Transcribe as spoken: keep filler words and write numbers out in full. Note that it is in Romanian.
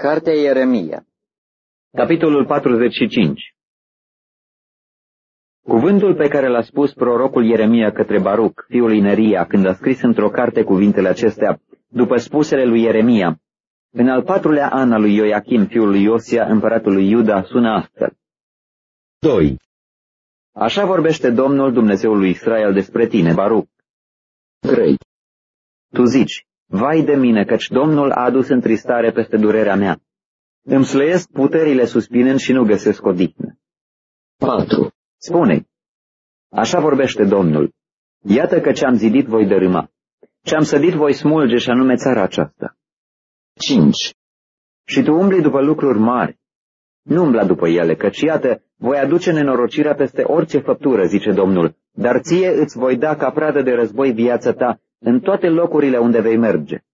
Cartea Ieremia, capitolul patruzeci și cinci. Cuvântul pe care l-a spus prorocul Ieremia către Baruc, fiul lui Neria, când a scris într-o carte cuvintele acestea, după spusele lui Ieremia, în al patrulea an al lui Ioachim, fiul lui Iosia, împăratul lui Iuda, sună astfel. doi. Așa vorbește Domnul, Dumnezeul lui Israel, despre tine, Baruc. trei. Tu zici, vai de mine, căci Domnul a adus întristare peste durerea mea. Îmi slăiesc puterile suspinând și nu găsesc odihnă. patru. Spune-i, așa vorbește Domnul, iată că ce-am zidit voi dărâma, ce-am sădit voi smulge și anume țara aceasta. cinci. Și tu umbli după lucruri mari, nu umbla după ele, căci iată, voi aduce nenorocirea peste orice făptură, zice Domnul, dar ție îți voi da ca pradă de război viața ta în toate locurile unde vei merge.